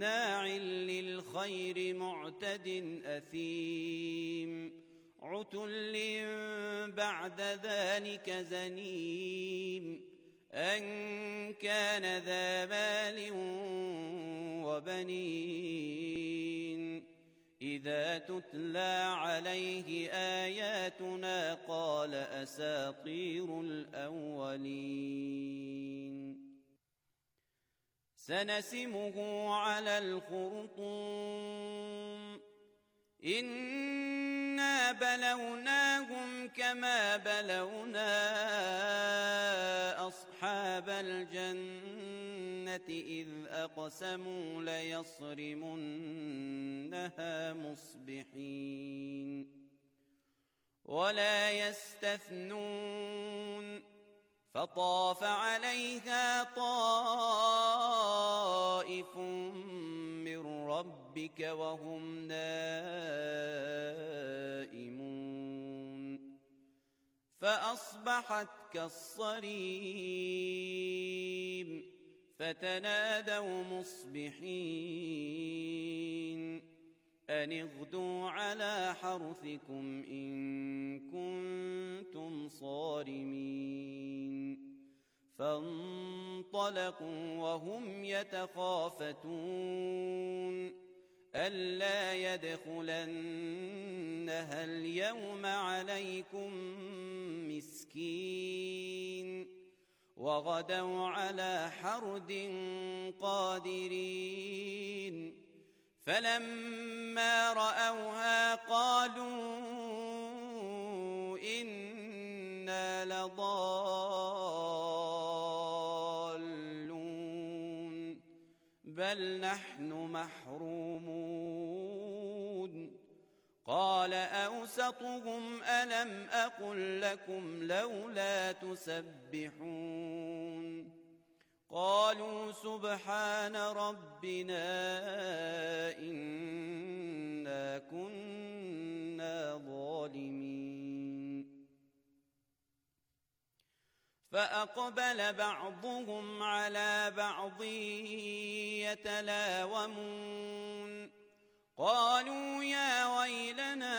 مناع للخير معتد أثيم عتل بعد ذلك زنيم أن كان ذا مال وبنين إذا تتلى عليه آياتنا قال أساطير الأولين سنسمه على الخرطوم إنا بلوناهم كما بلونا أصحاب الجنة إذ أقسموا ليصرمنها مصبحين ولا يستثنون فطاف عليها طائف من ربك وهم نائمون فأصبحت كالصريم فتنادوا مصبحين أن اغدوا على حرثكم إن كنتم صارمين فانطلقوا وهم يتخافتون ألا يدخلنها اليوم عليكم مسكين وغدوا على حرد قادرين فلما رأوها قالوا إنا لضالون بل نحن محرومون قال أوسطهم ألم أقل لكم لولا تسبحون قالوا سبحان ربنا إنا كنا ظالمين فأقبل بعضهم على بعض يتلاومون قالوا يا ويلنا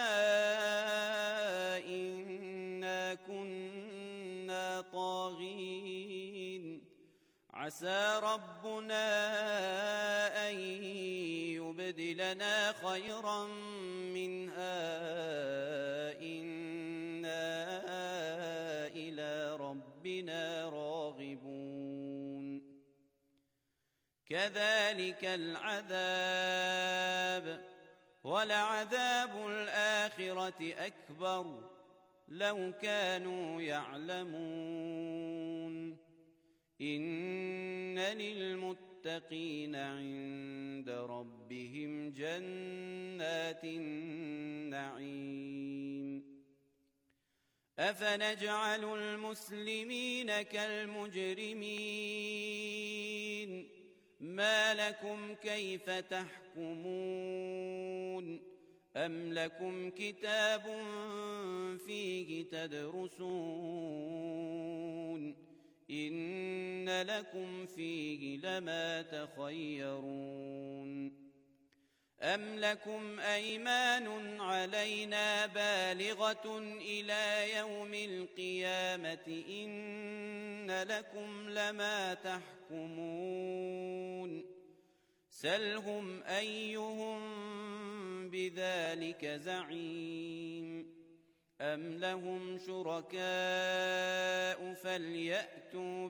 إنا كنا طاغين عسى ربنا أن يبدلنا خيرا منها إنا إلى ربنا راغبون كذلك العذاب ولعذاب الآخرة أكبر لو كانوا يعلمون إن للمتقين عند ربهم جنات النعيم أفنجعل المسلمين كالمجرمين ما لكم كيف تحكمون أم لكم كتاب فيه تدرسون إن لكم فيه لما تخيرون أم لكم أيمان علينا بالغة إلى يوم القيامة إن لكم لما تحكمون سلهم أيهم بذلك زعيم أم لهم شركاء فليأتوا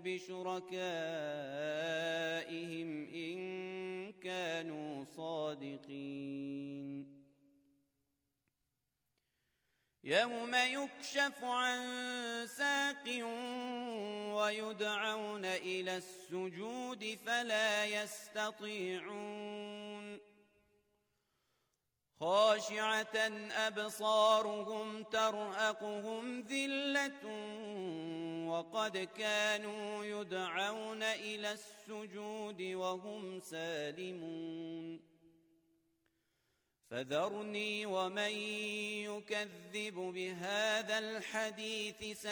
بشركائهم إن كانوا صادقين يوم يكشف عن ساق ويدعون إلى السجود فلا يستطيعون خاشعة أبصارهم ترهقهم ذلة وقد كانوا يدعون إلى السجود وهم سالمون فذرني ومن يكذب بهذا الحديث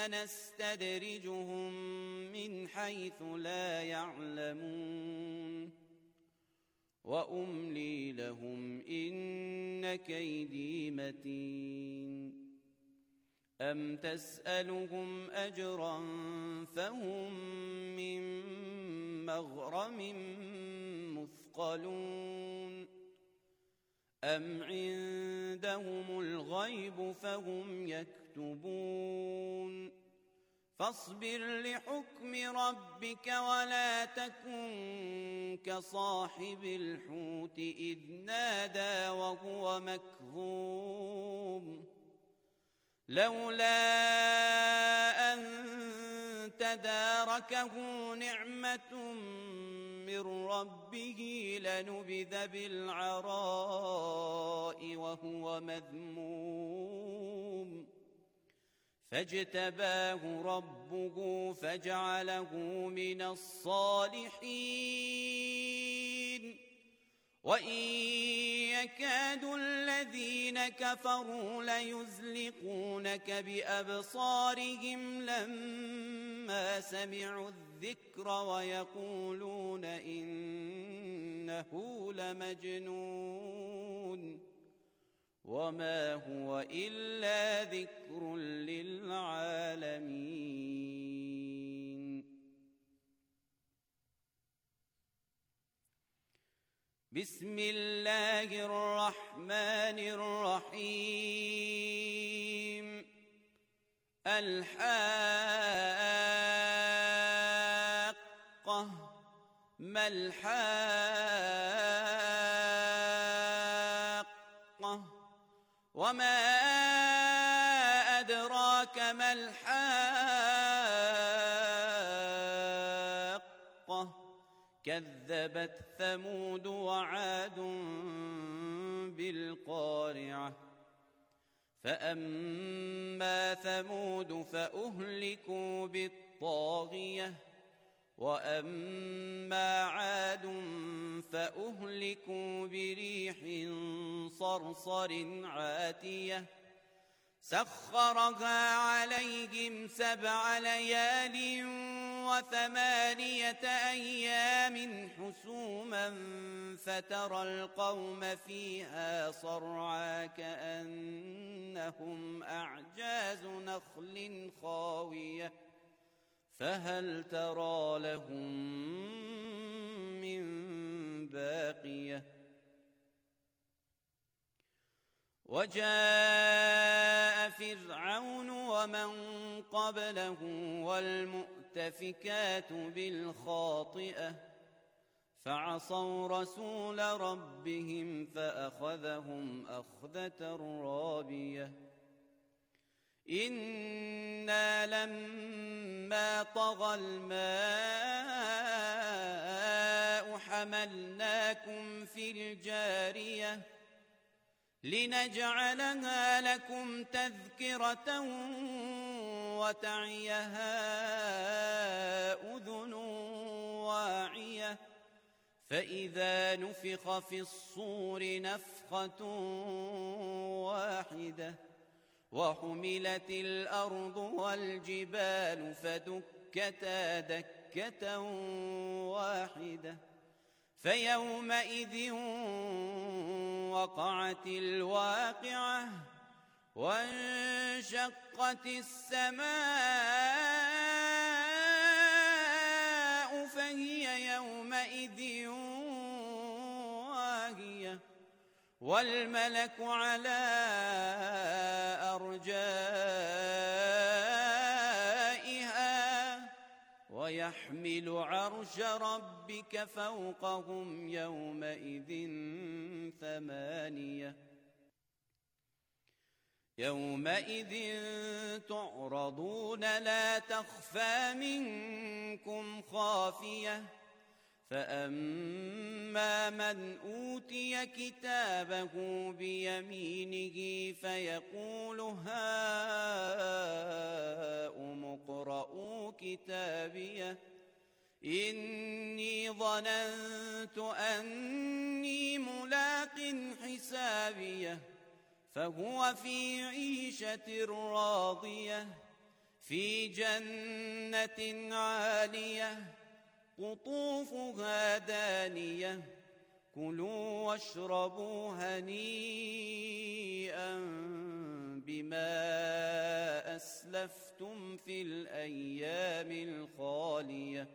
وأملي لهم إن كيدي متين أم تسألهم أجرا فهم من مغرم مثقلون أم عندهم الغيب فهم يكتبون فاصبر لحكم ربك ولا تكن كصاحب الحوت إذ نادى وهو مكظوم لولا أن تداركه نعمة من ربه لنبذ بالعراء وهو مذموم فاجتباه ربه فجعله من الصالحين وإن يكاد الذين كفروا ليزلقونك بأبصارهم لما سمعوا الذكر ويقولون إنه لمجنون وما هو إلا ذكر للعالمين بسم الله الرحمن الرحيم الحاقة ما الحاقة وما أدراك ما الحاقة كذبت ثمود وعاد بالقارعة فأما ثمود فأهلكوا بالطاغية وأما عاد فأهلكوا بريح صرصر عاتية سخرها عليهم 7 ليال و8 أيام حسوما فترى القوم فيها صرعى كأنهم أعجاز نخل خاوية فهل ترى لهم من باقية وجاء فرعون ومن قبله والمؤتفكات بالخاطئة فعصوا رسول ربهم فأخذهم أخذة رابية إنا لما طغى الماء حملناكم في الجارية لنجعلها لكم تذكرة وتعيها أذن واعية فإذا نفخ في الصور نفخة واحدة وحملت الأرض والجبال فدكتا دكة واحدة فيومئذ وقعت الواقعة وانشقت السماء فهي يومئذ واهية والملك على أرجائها ويحمل عرش ربك فوقهم يومئذ 8 يومئذ تعرضون لا تخفى منكم خافية فأما من أوتي كتابه بيمينه فيقول هاؤم اقرءوا كتابيه إني ظننت أني ملاق حسابيه فهو في عيشة راضية في جنة عالية قطوفها دانية كلوا واشربوا هنيئا بما أسلفتم في الأيام الخالية.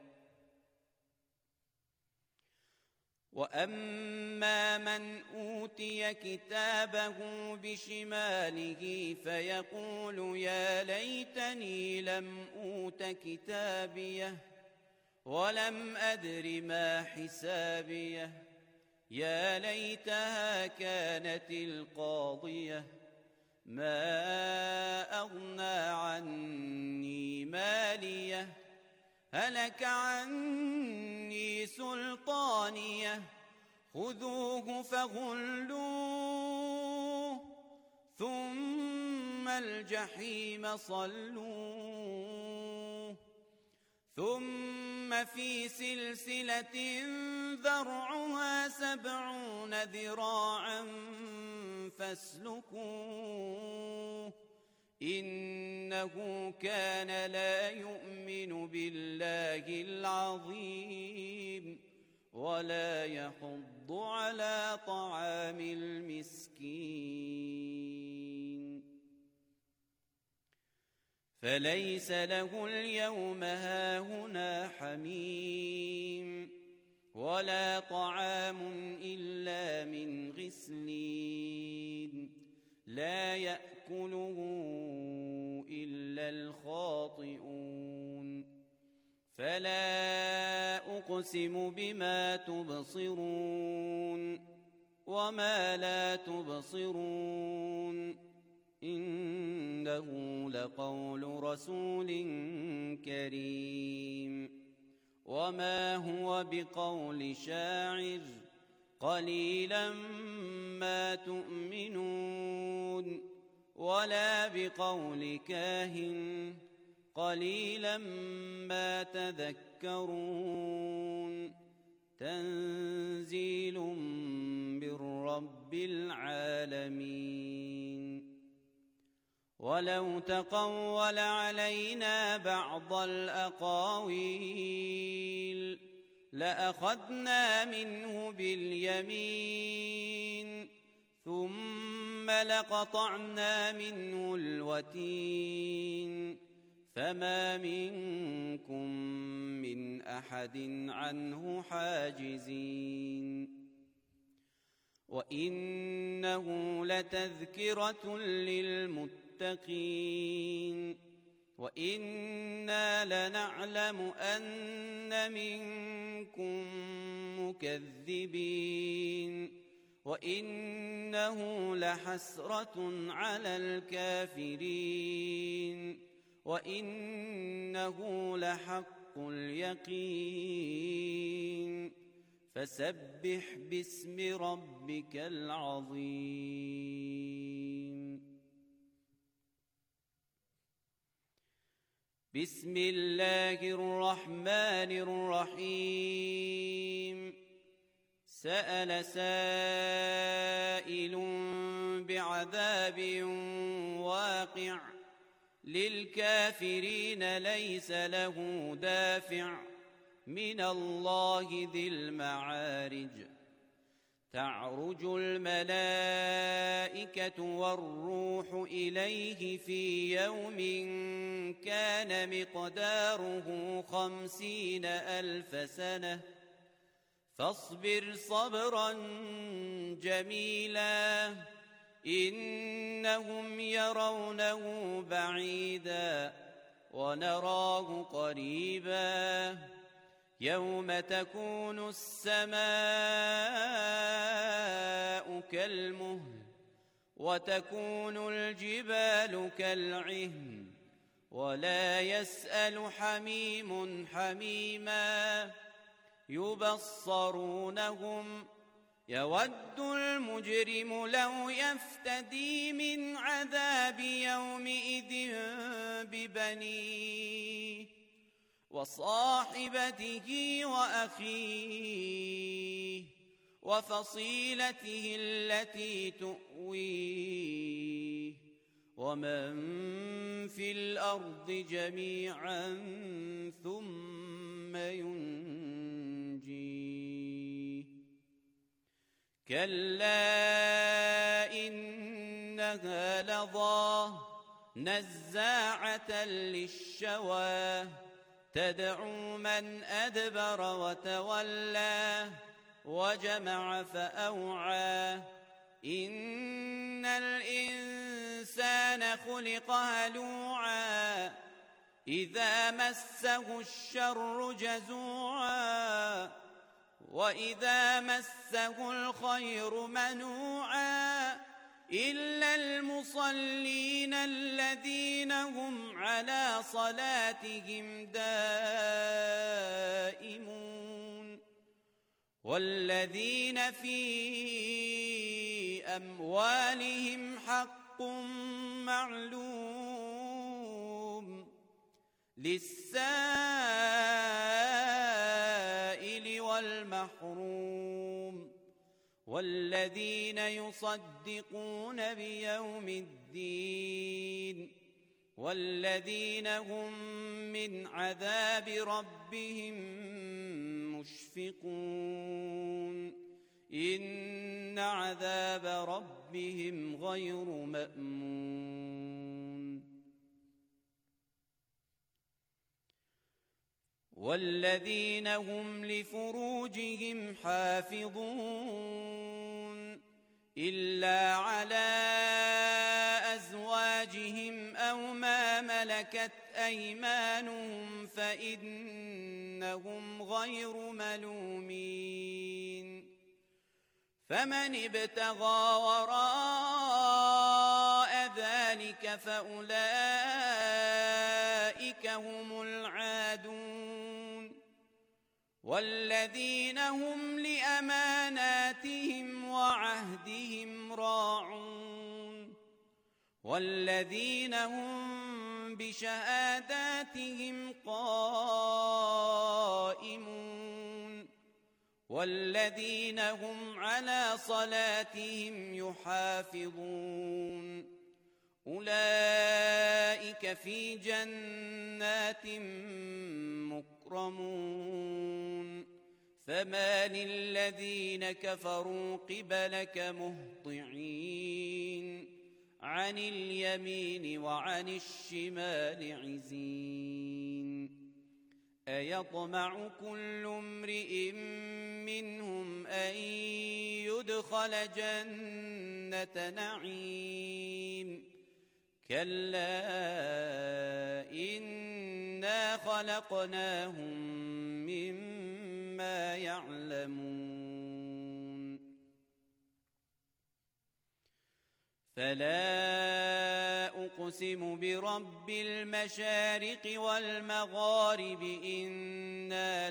وأما من أوتي كتابه بشماله فيقول يا ليتني لم أوت كتابيه ولم أدر ما حسابيه يا ليتها كانت القاضية ما أغنى عني ماليه هلك عني سلطانيه خذوه فغلوه ثم الجحيم صلوه ثم في سلسلة ذرعها 70 ذراعا فاسلكوه إنه كان لا يؤمن بالله العظيم ولا يحض على طعام المسكين فليس له اليوم هاهنا حميم ولا طعام إلا من غسلين لا يأكله إلا الخاطئون فلا أقسم بما تبصرون وما لا تبصرون إنه لقول رسول كريم وما هو بقول شاعر قليلا ما تؤمنون ولا بقول كاهن قليلا ما تذكرون تنزيل من رب العالمين ولو تقول علينا بعض الأقاويل لأخذنا منه باليمين ثم لقطعنا منه الوتين فما منكم من أحد عنه حاجزين وإنه لتذكرة للمتقين وإنا لنعلم أن منكم مكذبين وإنه لحسرة على الكافرين وإنه لحق اليقين فسبح باسم ربك العظيم بسم الله الرحمن الرحيم سأل سائل بعذاب واقع للكافرين ليس له دافع من الله ذي المعارج تعرج الملائكة والروح إليه في يوم كان مقداره 50,000 سنة فاصبر صبرا جميلا إنهم يرونه بعيدا ونراه قريبا يوم تكون السماء كالمهل وتكون الجبال كالعهن ولا يسأل حميم حميما يبصرونهم يود المجرم لو يفتدي من عذاب يومئذ ببنيه وصاحبته وأخيه وفصيلته التي تؤويه ومن في الأرض جميعا ثم ينجيه كلا إنها لظى نزاعة للشوى تدعو من أدبر وتولى وجمع فأوعى إن الإنسان خلق هلوعا إذا مسه الشر جزوعا وإذا مسه الخير منوعا إلا المصلين الذين هم على صلاتهم دائمون والذين في أموالهم حق معلوم للسائل والمحروم والذين يصدقون بيوم الدين والذين هم من عذاب ربهم مشفقون إن عذاب ربهم غير مأمون والذين هم لفروجهم حافظون إلا على أزواجهم أو ما ملكت أيمانهم فإنهم غير ملومين فمن ابتغى وراء ذلك فأولئك هم العادون والذين هم لأماناتهم وعهدهم راعون والذين هم بشهاداتهم قائمون والذين هم على صلاتهم يحافظون أولئك في جنات مكرمون فمال الذين كفروا قبلك مهطعين عن اليمين وعن الشمال عزين أيطمع كل امرئ منهم أن يدخل جنة نعيم كلا إنا خلقناهم مما يعلمون فلا أقسم برب المشارق والمغارب إنا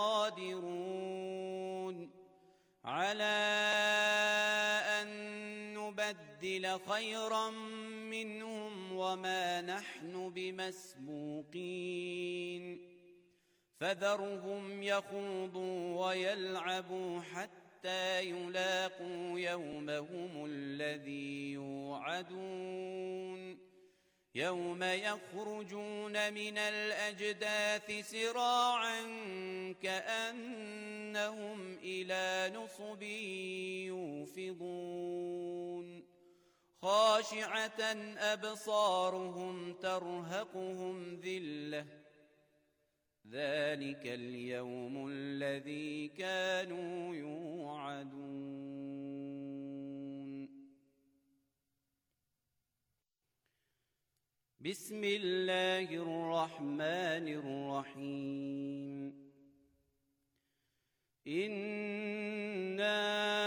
لقادرون على أن نبدل خيرا منهم وما نحن بمسبوقين فذرهم يخوضوا ويلعبوا حتى يلاقوا يومهم الذي يوعدون يوم يخرجون من الأجداث سراعا كأنهم إلى نصب يوفضون خاشعة أبصارهم ترهقهم ذلة ذلك اليوم الذي كانوا يوعدون بسم الله الرحمن الرحيم إنا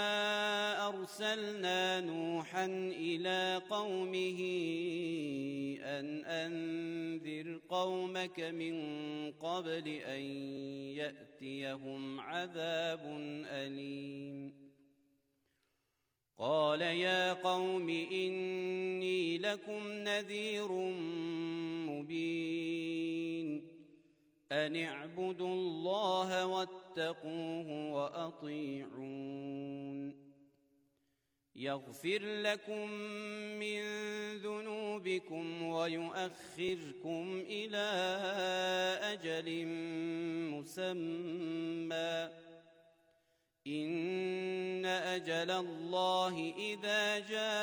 أرسلنا نوحا إلى قومه أن أنذر قومك من قبل أن يأتيهم عذاب أليم قال يا قوم إني لكم نذير مبين أن اعبدوا الله واتقوه وأطيعون يغفر لكم من ذنوبكم ويؤخركم إلى أجل مسمى إن أجل الله إذا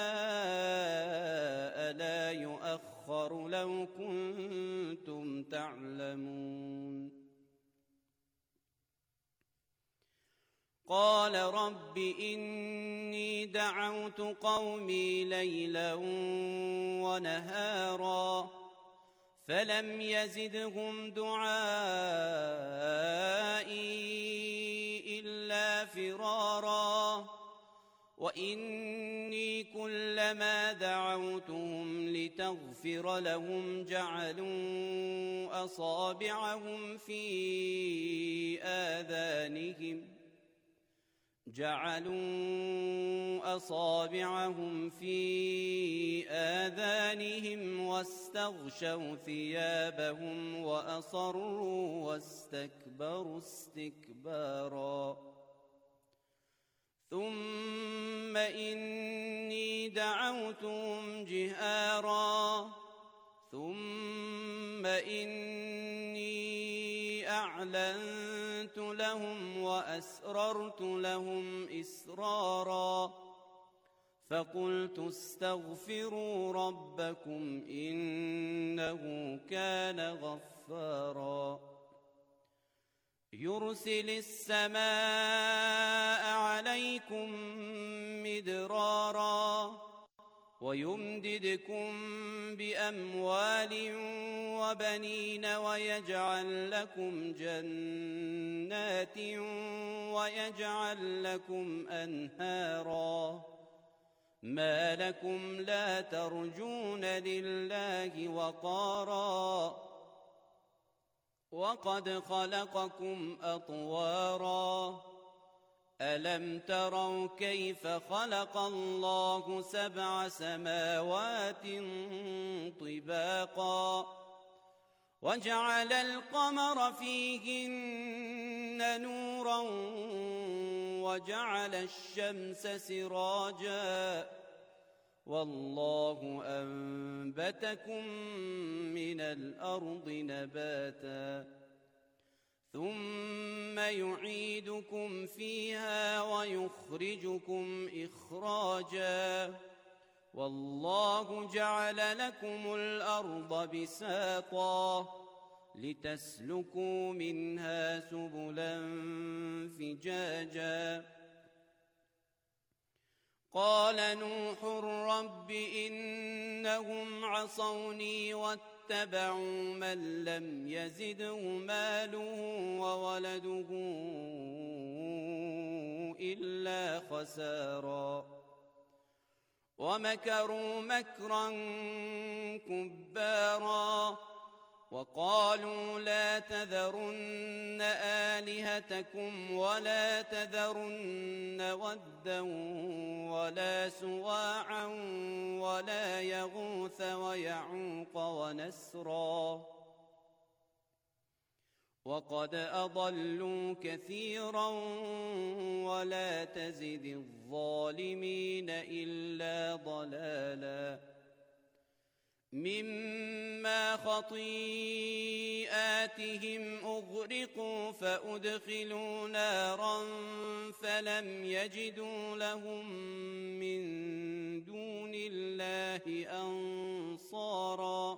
جاء لا يؤخر لو كنتم تعلمون قال رب إني دعوت قومي ليلا ونهارا فلم يزدهم دعائي إلا فرارا وإني كلما دعوتهم لتغفر لهم جعلوا أصابعهم في آذانهم واستغشوا ثيابهم وأصروا واستكبروا استكبارا ثم إني دعوتهم جهارا ثم إني أعلنت لهم وأسررت لهم إسرارا فقلت استغفروا ربكم إنه كان غفارا يرسل السماء عليكم مدرارا ويمددكم بأموال وبنين ويجعل لكم جنات ويجعل لكم أنهارا ما لكم لا ترجون لله وقارا وقد خلقكم أطوارا ألم تروا كيف خلق الله 7 سماوات طباقا وجعل القمر فيهن نورا وجعل الشمس سراجا والله أنبتكم من الأرض نباتا ثم يعيدكم فيها ويخرجكم إخراجا والله جعل لكم الأرض بساطا لتسلكوا منها سبلا فجاجا قال نوح رب إنهم عصوني واتبعوا من لم يزده ماله وولده إلا خسارا ومكروا مكرا كبارا وقالوا لا تذرن آلهتكم ولا تذرن ودا ولا سواعا ولا يغوث ويعوق ونسرا وقد أضلوا كثيرا ولا تزد الظالمين إلا ضلالا مما خطيئاتهم أغرقوا فأدخلوا نارا فلم يجدوا لهم من دون الله أنصارا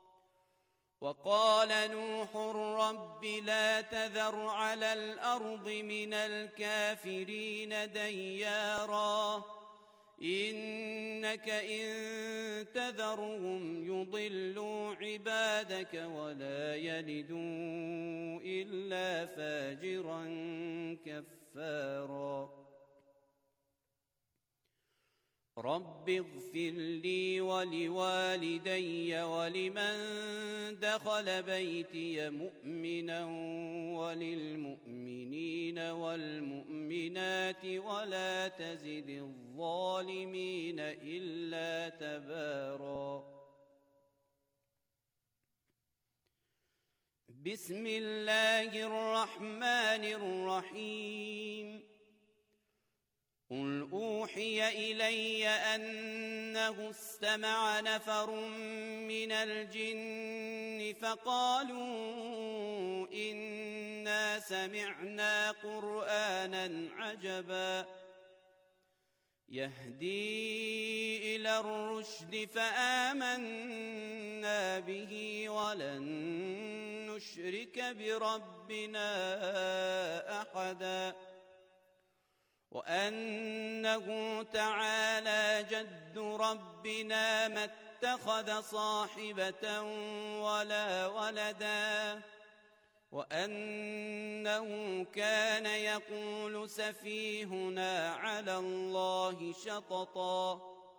وقال نوح رب لا تذر على الأرض من الكافرين ديارا إنك إن تذرهم يضلوا عبادك ولا يلدوا إلا فاجرا كفارا رب اغفر لي ولوالدي ولمن دخل بيتي مؤمنا وللمؤمنين والمؤمنات ولا تزد الظالمين إلا تبارا بسم الله الرحمن الرحيم قل أوحي إلي أنه استمع نفر من الجن فقالوا إنا سمعنا قرآنا عجبا يهدي إلى الرشد فآمنا به ولن نشرك بربنا أحدا وأنه تعالى جد ربنا ما اتخذ صاحبة ولا ولدا وأنه كان يقول سفيهنا على الله شططا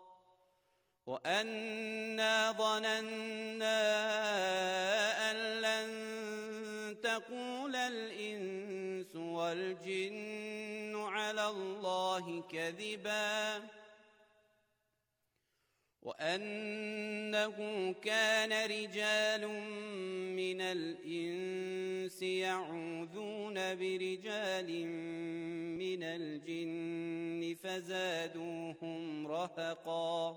وأنا ظننا أن لن تقول الإنس والجن على الله كذبا وأنه كان رجال من الإنس يعوذون برجال من الجن فزادوهم رهقا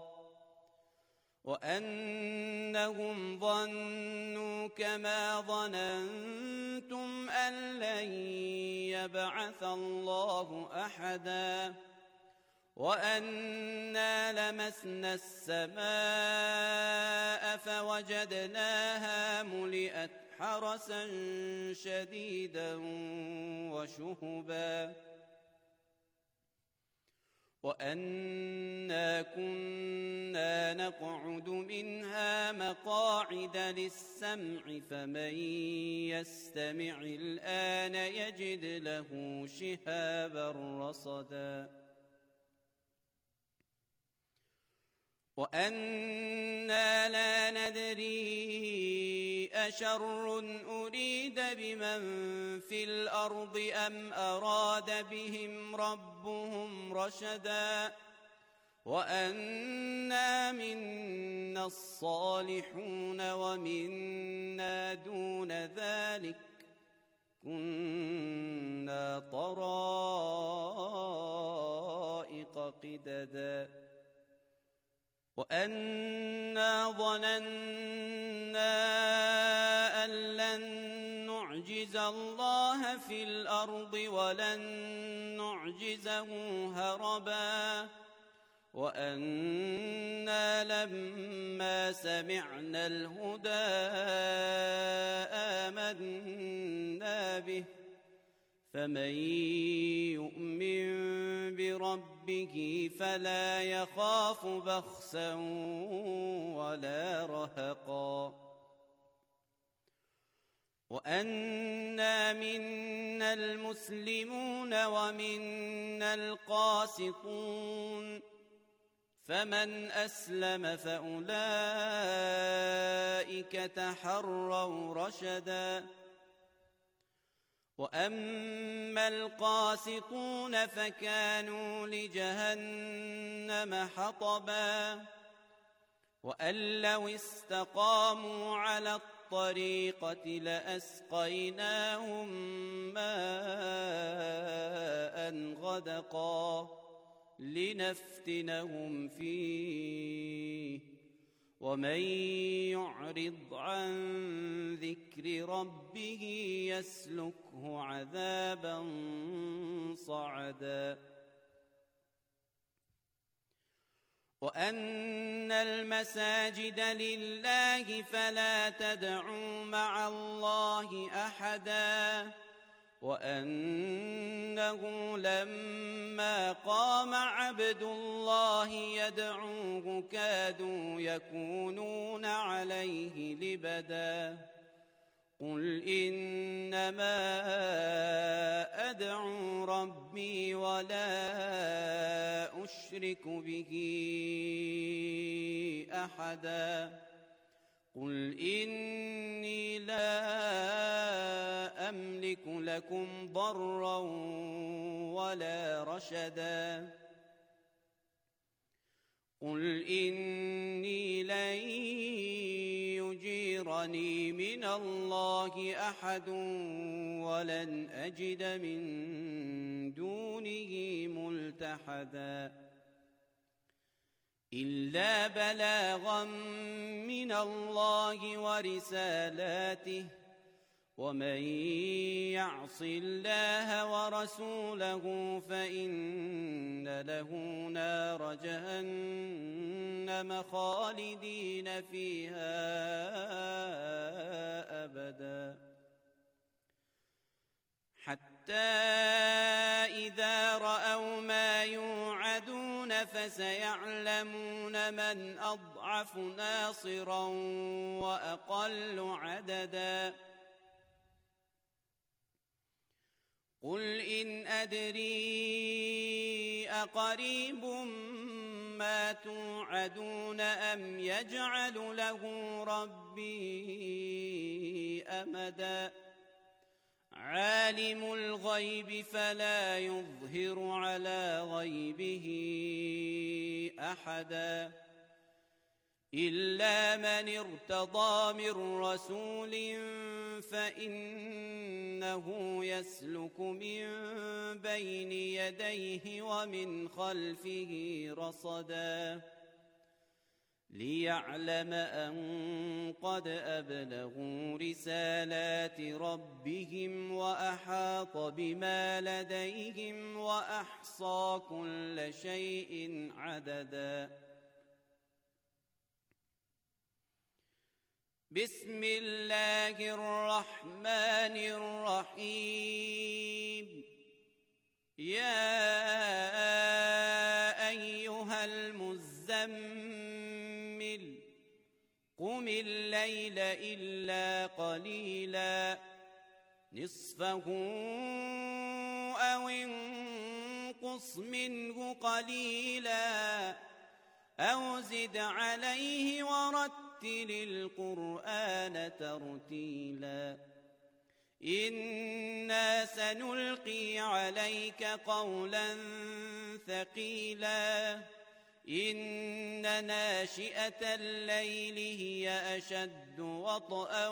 وأنهم ظنوا كما ظننتم أن لن يبعث الله أحدا وأنا لمسنا السماء فوجدناها ملئت حرسا شديدا وشهبا وأنا كنا نقعد منها مقاعد للسمع فمن يستمع الآن يجد له شهابا رصدا وأنا لا ندري أشر أريد بمن في الأرض أم أراد بهم ربهم رشدا وأنا منا الصالحون ومنا دون ذلك كنا طرائق قددا وأنا ظننا أن لن نعجز الله في الأرض ولن نعجزه هربا وأنا لما سمعنا الهدى آمنا به فمن يؤمن بربه فلا يخاف بخسا ولا رهقا وأنا منا المسلمون ومنا القاسطون فمن أسلم فأولئك تحروا رشدا وأما القاسطون فكانوا لجهنم حطبا وأن لو استقاموا على الطريقة لأسقيناهم ماء غدقا لنفتنهم فيه ومن يعرض عن ذكر ربه يسلكه عذابا صعدا وأن المساجد لله فلا تدعوا مع الله أحدا وأنه لما قام عبد الله يدعوه كادوا يكونون عليه لبدا قل إنما أدعو ربي ولا أشرك به أحدا قل إني لا أملك لكم ضرا ولا رشدا قل إني لن يجيرني من الله أحد ولن أجد من دونه ملتحدا إلا بلاغا من الله ورسالاته ومن يعص الله ورسوله فإن له نار جهنم خالدين فيها أبدا حتى إذا رأوا ما يوعدون فسيعلمون من أضعف ناصرا وأقل عددا قل إن أدري أقريب ما توعدون أم يجعل له ربي أمدا عالم الغيب فلا يظهر على غيبه أحدا إلا من ارتضى من رسول فإنه يسلك من بين يديه ومن خلفه رصدا ليعلم أن قد أبلغوا رسالات ربهم وأحاط بما لديهم وأحصى كل شيء عددا بسم الله الرحمن الرحيم يا أيها المزمل قم الليل إلا قليلا نصفه أو انقص منه قليلا أو زد عليه ورتل القرآن ترتيلا إنا سنلقي عليك قولا ثقيلا إن ناشئة الليل هي أشد وطئا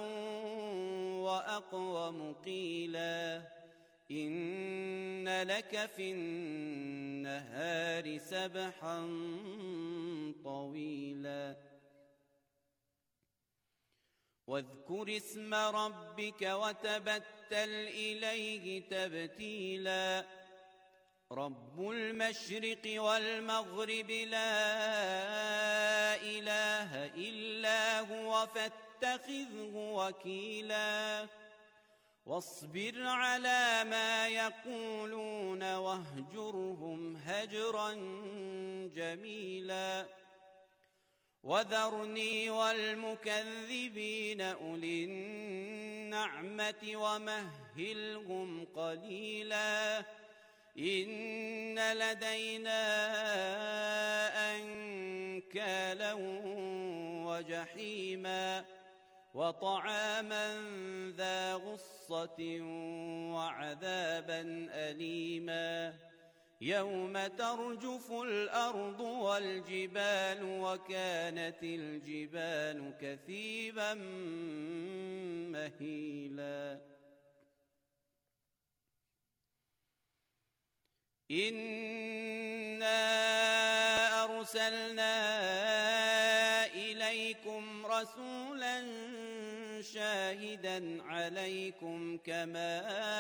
وأقوم قيلا إن لك في النهار سبحا طويلا واذكر اسم ربك وتبتل إليه تبتيلا رب المشرق والمغرب لا إله إلا هو فاتخذه وكيلا واصبر على ما يقولون واهجرهم هجرا جميلا وذرني والمكذبين أولي النعمة ومهلهم قليلا إن لدينا أنكالا وجحيما وطعاما ذا غصة وعذابا أليما يوم ترجف الأرض والجبال وكانت الجبال كثيبا مهيلا إنا أرسلنا إليكم رسولا شاهدا عليكم كما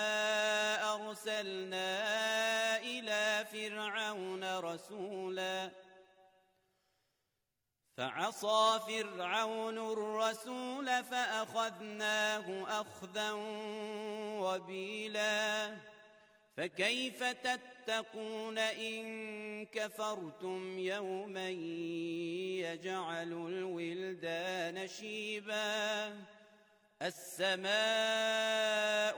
أرسلنا إلى فرعون رسولا فعصى فرعون الرسول فأخذناه أخذا وبيلا فكيف تتقون إن كفرتم يوما يجعل الولدان شيبا السماء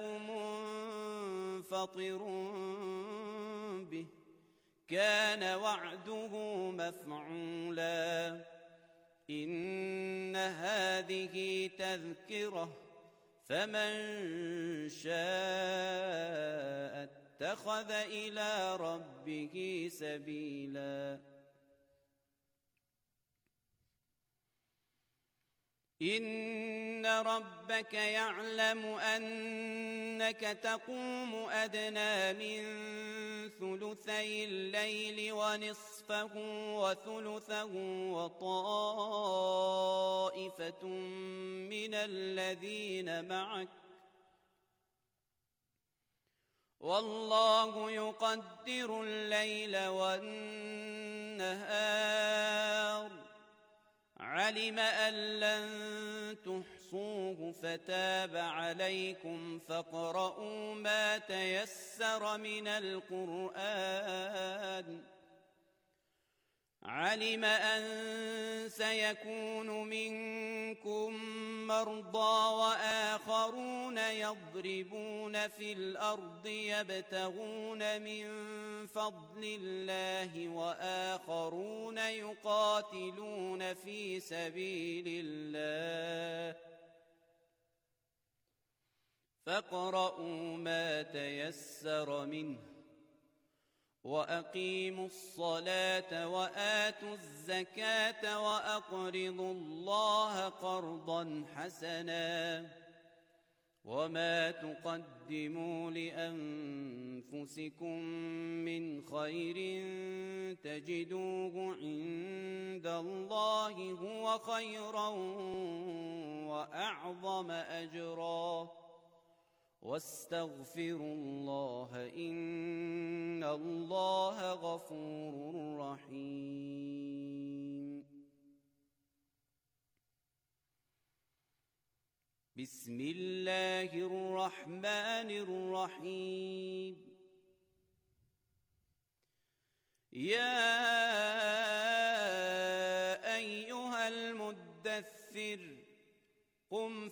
منفطر به كان وعده مفعولا إن هذه تذكرة فمن شاء اتخذ إلى ربه سبيلا إن ربك يعلم أنك تقوم أدنى من ثلثي الليل ونصفه وثلثه وطائفة من الذين معك والله يقدر الليل والنهار علم أن لن تحصوه فتاب عليكم فاقرؤوا ما تيسر من القرآن علم أن سيكون منكم مرضى وآخرون يضربون في الأرض يبتغون من فضل الله وآخرون يقاتلون في سبيل الله فاقرؤوا ما تيسر منه وأقيموا الصلاة وآتوا الزكاة وأقرضوا الله قرضا حسنا وما تقدموا لأنفسكم من خير تجدوه عند الله هو خيرا وأعظم أجرا واستغفروا الله إن الله غفور رحيم بسم الله الرحمن الرحيم يا أيها المدثر قم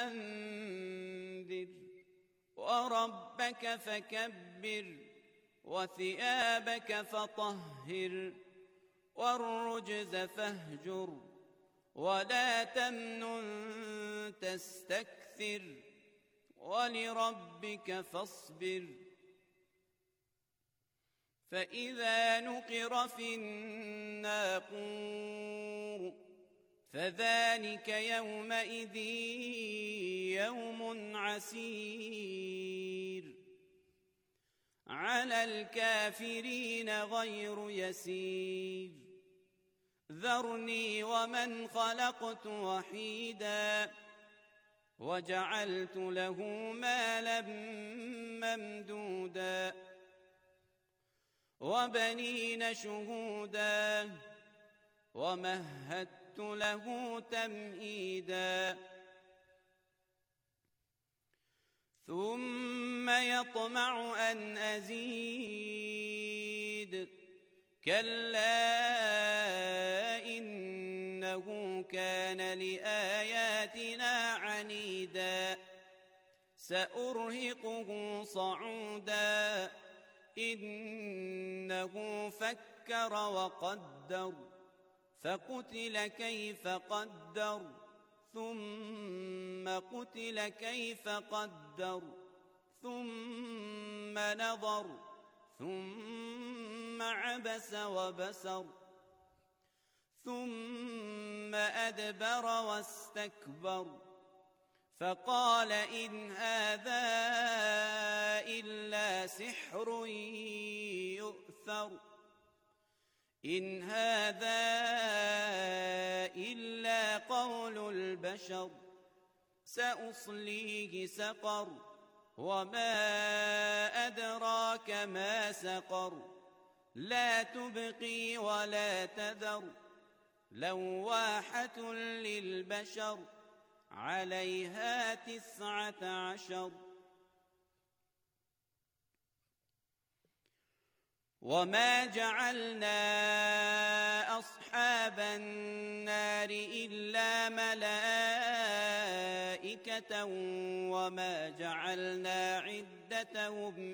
فأنذر وربك فكبر وثيابك فطهر والرجز فاهجر ولا تمنن تستكثر ولربك فاصبر فإذا نقر في الناقور فذلك يومئذ يوم عسير على الكافرين غير يسير ذرني ومن خلقت وحيدا وجعلت له مالا ممدودا وبنين شهودا ومهدت له تمهيدا ثم يطمع أن أزيد كلا إنه كان لآياتنا عنيدا سأرهقه صعودا إنه فكر وقدر فقتل كيف قدر ثم قتل كيف قدر ثم نظر ثم عبس وبسر ثم أدبر واستكبر فقال إن هذا إلا سحر يؤثر إن هذا إلا قول البشر سأصليه سقر وما أدراك ما سقر لا تبقي ولا تذر لواحة للبشر عليها 19 وما جعلنا أصحاب النار إلا ملائكة وما جعلنا عدتهم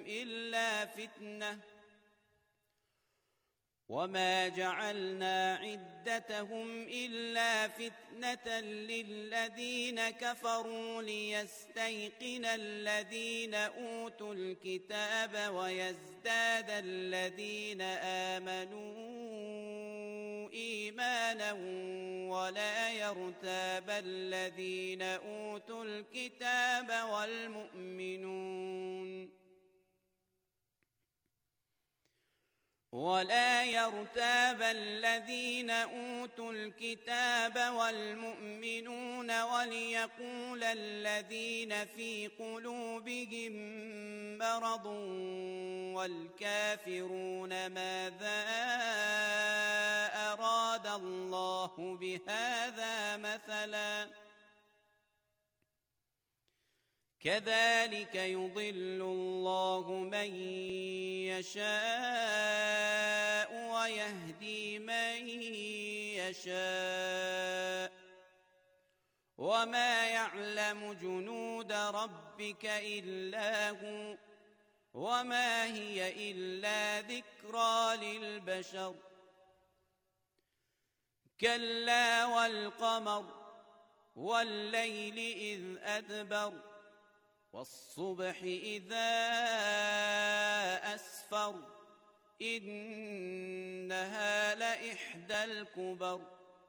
إلا فتنة للذين كفروا ليستيقن الذين أوتوا الكتاب ويزداد الذين آمنوا إيمانا ولا يرتاب الذين أوتوا الكتاب والمؤمنون ولا يرتاب الذين أوتوا الكتاب والمؤمنون وليقول الذين في قلوبهم مرض والكافرون ماذا أراد الله بهذا مثلا كذلك يضل الله من يشاء ويهدي من يشاء وما يعلم جنود ربك إلا هو وما هي إلا ذكرى للبشر كلا والقمر والليل إذ أدبر والصبح إذا أسفر إنها لإحدى الكبر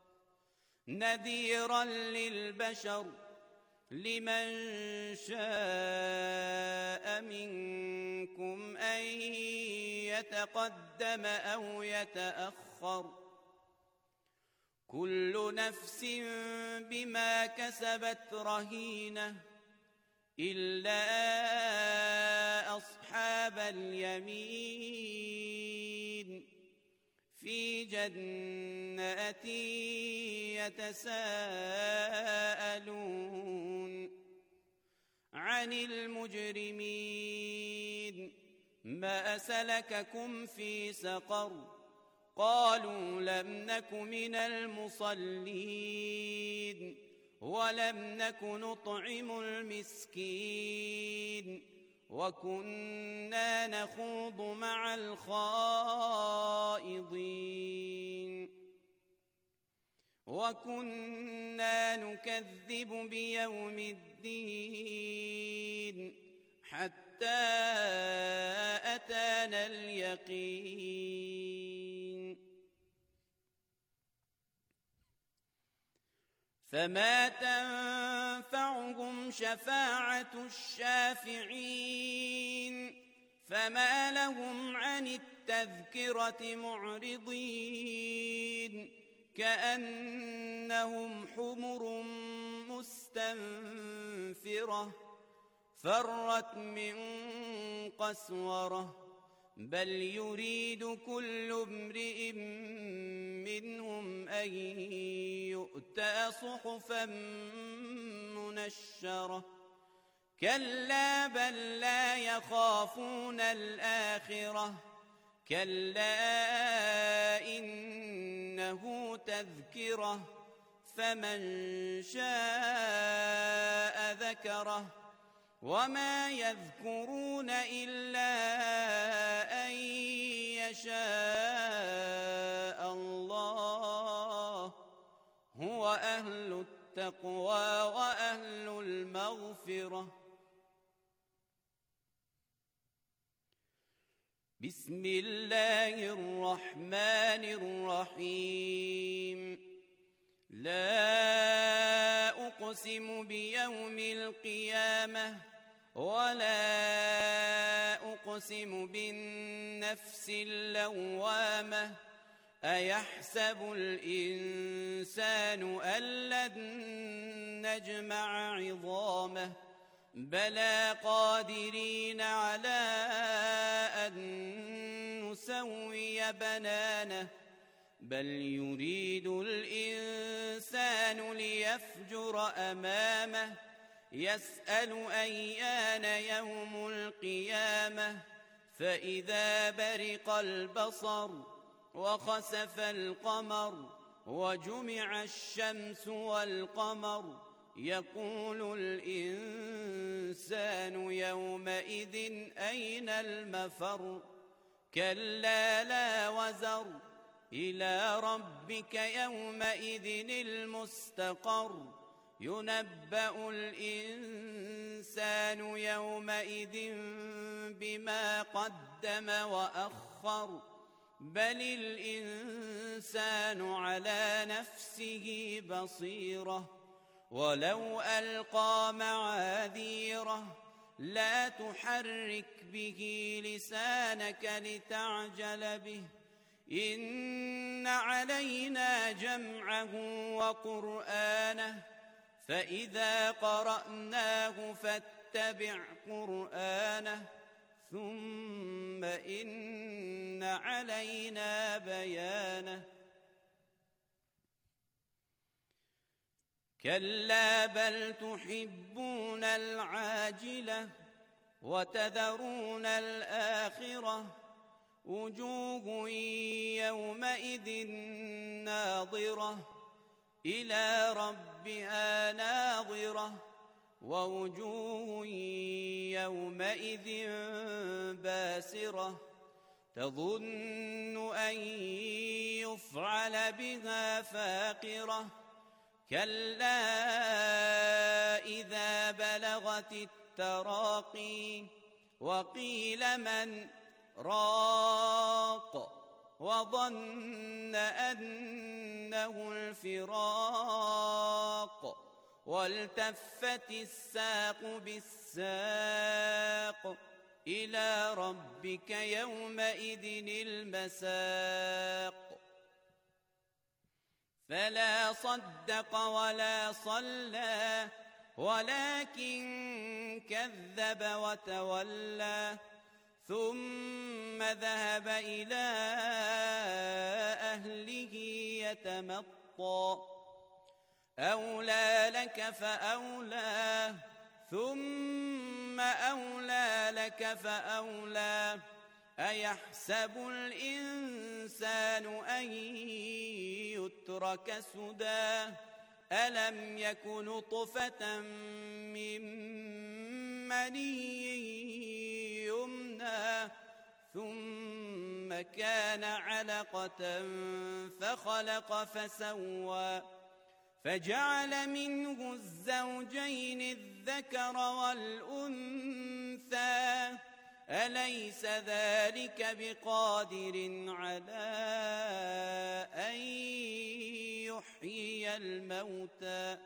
نذيرا للبشر لمن شاء منكم أن يتقدم أو يتأخر كل نفس بما كسبت رهينة إلا أصحاب اليمين في جنات يتساءلون عن المجرمين ما سلككم في سقر قالوا لم نك من المصلين ولم نك نطعم المسكين وكنا نخوض مع الخائضين وكنا نكذب بيوم الدين حتى أتانا اليقين فما تنفعهم شفاعة الشافعين فما لهم عن التذكرة معرضين كأنهم حمر مستنفرة فرت من قسورة بل يريد كل امرئ منهم أن يؤتى صحفا منشرة كلا بل لا يخافون الآخرة كلا إنه تذكرة فمن شاء ذكره وما يذكرون إلا أن يشاء الله هو أهل التقوى وأهل المغفرة بسم الله الرحمن الرحيم لا أقسم بيوم القيامة ولا أقسم بالنفس اللوامة أيحسب الإنسان أن لن نجمع عظامه بلى قادرين على أن نسوي بنانه بل يريد الإنسان ليفجر أمامه يسأل أيان يوم القيامة فإذا برق البصر وخسف القمر وجمع الشمس والقمر يقول الإنسان يومئذ أين المفر كلا لا وزر إلى ربك يومئذ المستقر ينبأ الإنسان يومئذ بما قدم وأخر بل الإنسان على نفسه بصيرة ولو ألقى معاذيره لا تحرك به لسانك لتعجل به إن علينا جمعه وقرآنه فإذا قرأناه فاتبع قرآنه ثم إن علينا بيانه كلا بل تحبون العاجلة وتذرون الآخرة وجوه يومئذ ناظرة إلى ربها ناظرة ووجوه يومئذ باسرة تظن أن يفعل بها فاقرة كلا إذا بلغت التراقي وقيل من راق وظن أنه الفراق والتفت الساق بالساق إلى ربك يومئذ المساق فلا صدق ولا صلى ولكن كذب وتولى ثم ذهب إلى أهله يتمطى أولى لك فأولى ثم أولى لك فأولى أيحسب الإنسان أن يترك سدى ألم يك نطفة من مني يمنى ثم كان علقة فخلق فسوى فجعل منه الزوجين الذكر والأنثى أليس ذلك بقادر على أن يحيي الموتى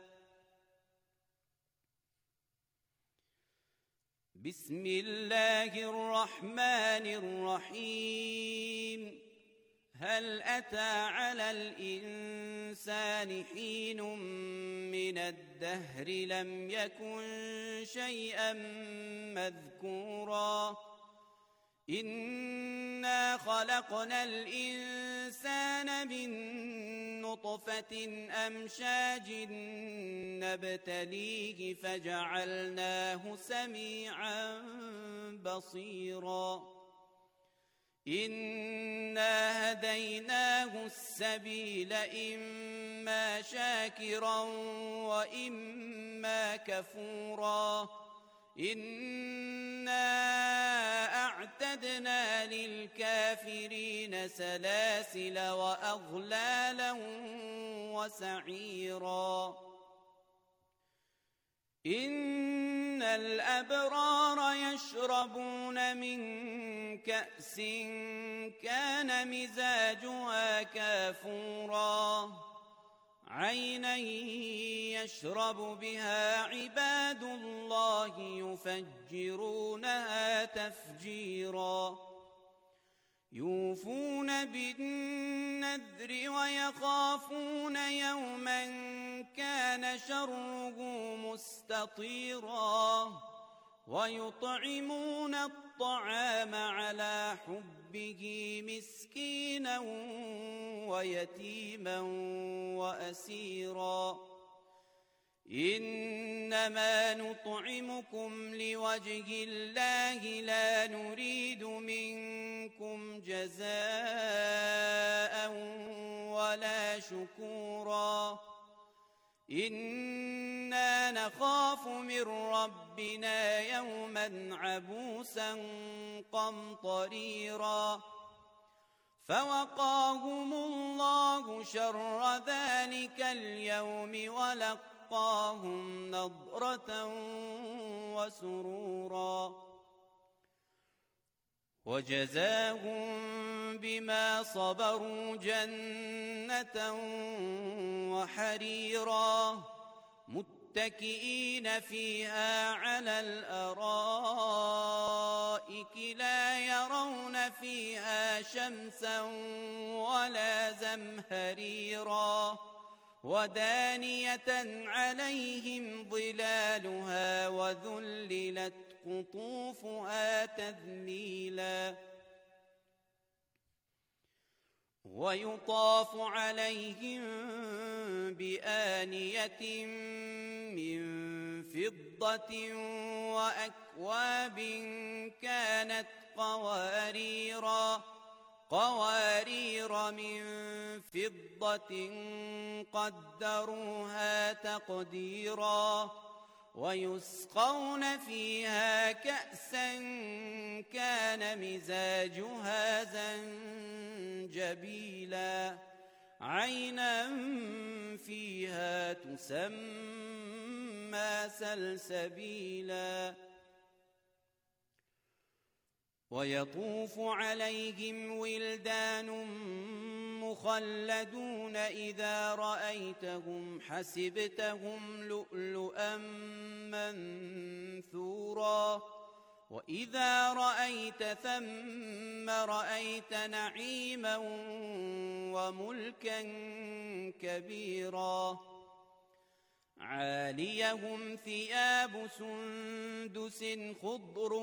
بسم الله الرحمن الرحيم هل أتى على الإنسان حين من الدهر لم يكن شيئا مذكورا إنا خلقنا الإنسان من نطفة أمشاج نبتليه فجعلناه سميعا بصيرا إنا هديناه السبيل إما شاكرا وإما كفورا إنا أعتدنا للكافرين سلاسل وأغلالا وسعيرا إن الأبرار يشربون من كأس كان مزاجها كافورا عينا يشرب بها عباد الله يفجرونها تفجيرا يوفون بالنذر ويخافون يوما كان شره مستطيرا ويطعمون الطعام على حبه مسكينا ويتيما وأسيرا إنما نطعمكم لوجه الله لا نريد منكم جزاء ولا شكورا إنا نخاف من ربنا يوما عبوسا قمطريرا فوقاهم الله شر ذلك اليوم ولقاهم نضرة وسرورا وجزاهم بما صبروا جنة وحريرا متكئين فيها على الأرائك لا يرون فيها شمسا ولا زمهريرا ودانية عليهم ظلالها وذللت قطوفها تذليلا ويطاف عليهم بآنية من فضة وأكواب كانت قوارير من فضة قدروها تقديرا ويسقون فيها كأسا كان مزاجها زنجبيلا عينا فيها تسمى سلسبيلا ويطوف عليهم ولدان مخلدون إذا رأيتهم حسبتهم لؤلؤا منثورا وإذا رأيت ثم رأيت نعيما وملكا كبيرا عاليهم ثياب سندس خضر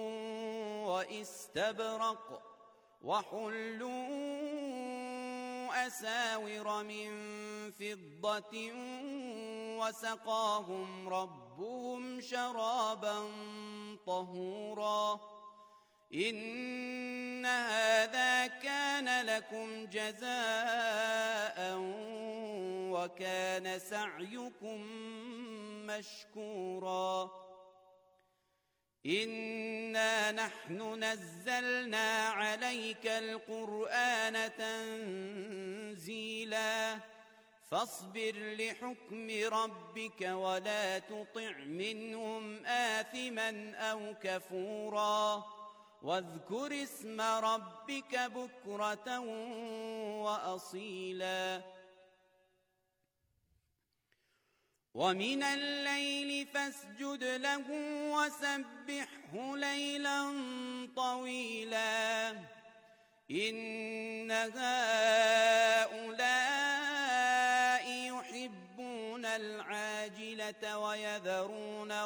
واستبرق وحلوا أساور من فضة وسقاهم ربهم شرابا طهورا إن هذا كان لكم جزاء وكان سعيكم مشكورا إنا نحن نزلنا عليك القرآن تنزيلا فاصبر لحكم ربك ولا تطع منهم آثما أو كفورا واذكر اسم ربك بكرة وأصيلا ومن الليل فاسجد له وسبحه ليلا طويلا إن هؤلاء يحبون العاجلة ويذرون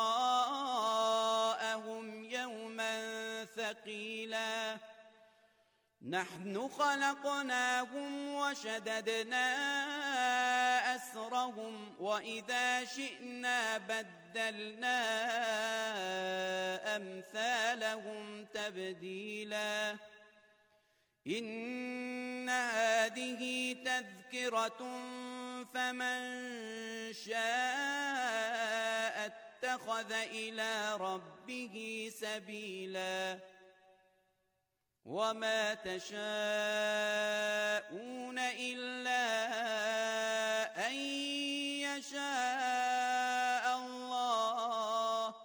وراءهم يوما ثقيلا نحن خلقناهم وشددنا أسرهم وإذا شئنا بدلنا أمثالهم تبديلا إن هذه تذكرة فمن شاء اتخذ إلى ربه سبيلا وما تشاءون إلا أن يشاء الله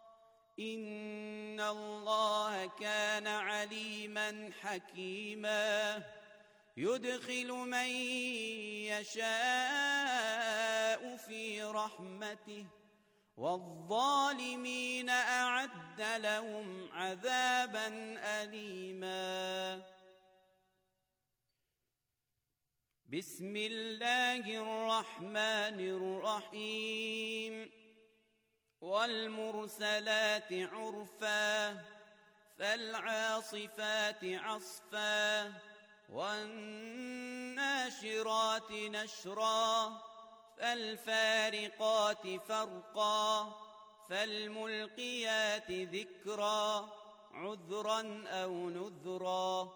إن الله كان عليما حكيما يدخل من يشاء في رحمته والظالمين أعد لهم عذابا أليما بسم الله الرحمن الرحيم والمرسلات عرفا فالعاصفات عصفا والناشرات نشرا فالفارقات فرقا فالملقيات ذكرا عذرا أو نذرا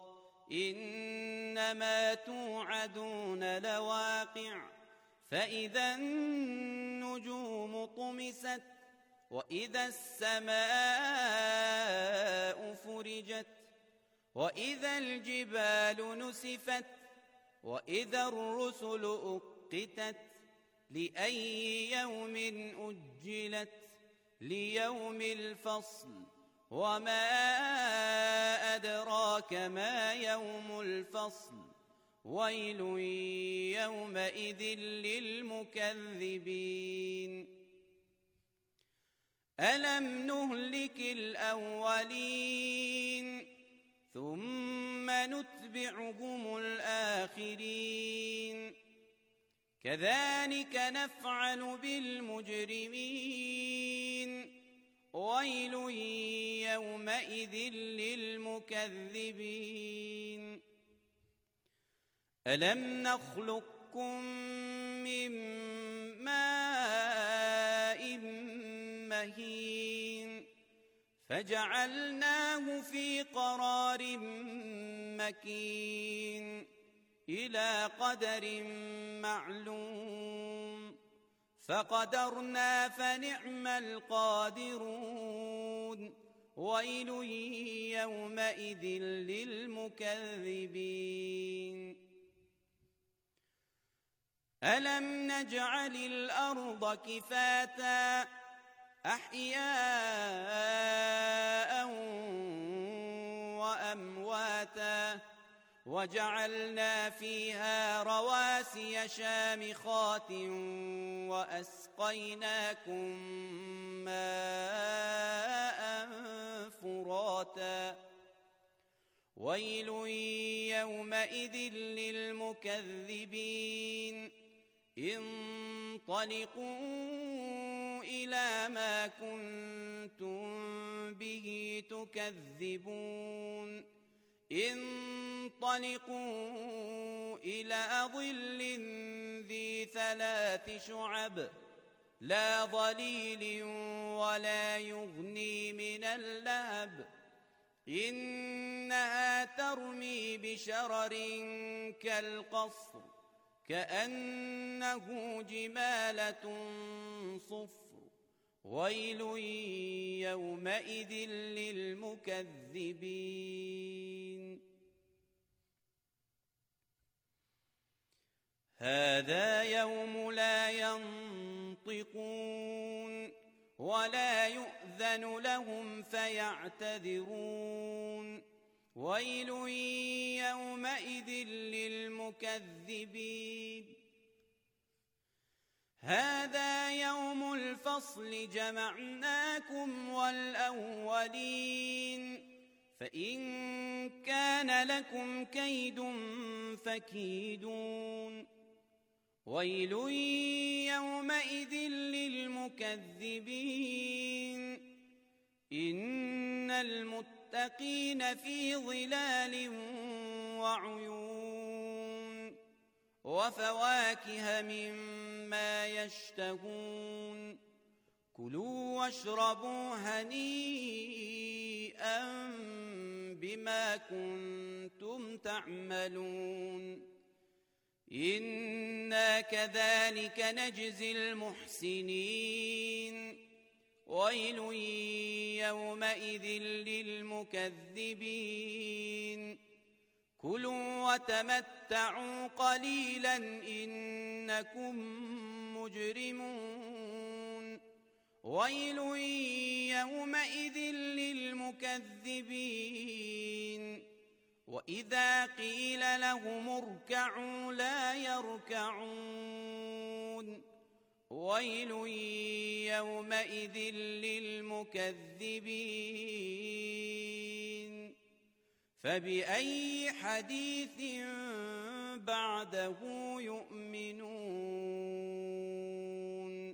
إنما توعدون لواقع فإذا النجوم طمست وإذا السماء فرجت وإذا الجبال نسفت وإذا الرسل أقتت لأي يوم أجلت ليوم الفصل وما أدراك ما يوم الفصل ويل يومئذ للمكذبين ألم نهلك الأولين ثم نتبعهم الآخرين كذلك نفعل بالمجرمين ويل يومئذ للمكذبين ألم نخلقكم من ماء مهين فجعلناه في قرار مكين إلى قدر معلوم فقدرنا فنعم القادرون ويل يومئذ للمكذبين ألم نجعل الأرض كفاتا أحياء وأمواتا وجعلنا فيها رواسي شامخات وأسقيناكم ماء فراتا ويل يومئذ للمكذبين انطلقوا إلى ما كنتم به تكذبون انطلقوا إلى ظل ذي 3 شعب لا ظليل ولا يغني من اللهب إنها ترمي بشرر كالقصر كأنه جمالة صفر ويل يومئذ للمكذبين هذا يوم لا ينطقون ولا يؤذن لهم فيعتذرون ويل يومئذ للمكذبين هذا يوم الفصل جمعناكم والأولين فإن كان لكم كيد فكيدون ويل يومئذ للمكذبين إن المتقين في ظلال وعيون وفواكه مما يشتهون كلوا واشربوا هنيئا بما كنتم تعملون إنا كذلك نجزي المحسنين ويل يومئذ للمكذبين كلوا وتمتعوا قليلا إنكم مجرمون ويل يومئذ للمكذبين وإذا قيل لهم اركعوا لا يركعون ويل يومئذ للمكذبين فبأي حديث بعده يؤمنون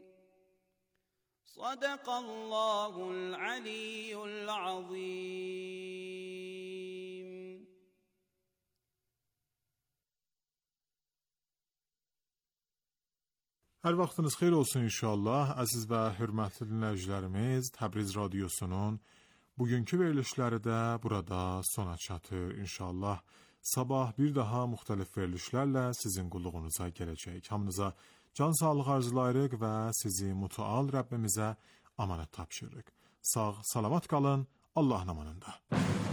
صدق الله العلي العظيم. Hər vaxtınız xeyir olsun inşallah. Əziz və hörmətli dinləyicilərimiz, Təbriz Radiosunun bugünkü verilişləri də burada sona çatır inşallah. Sabah bir daha müxtəlif verilişlərlə sizin qulluğunuza gələcək. Hamınıza can sağlığı arzulayırıq və sizi mütəal Rəbbimizə amanət tapşırırıq. Sağ, salamat qalın, Allahın amanında.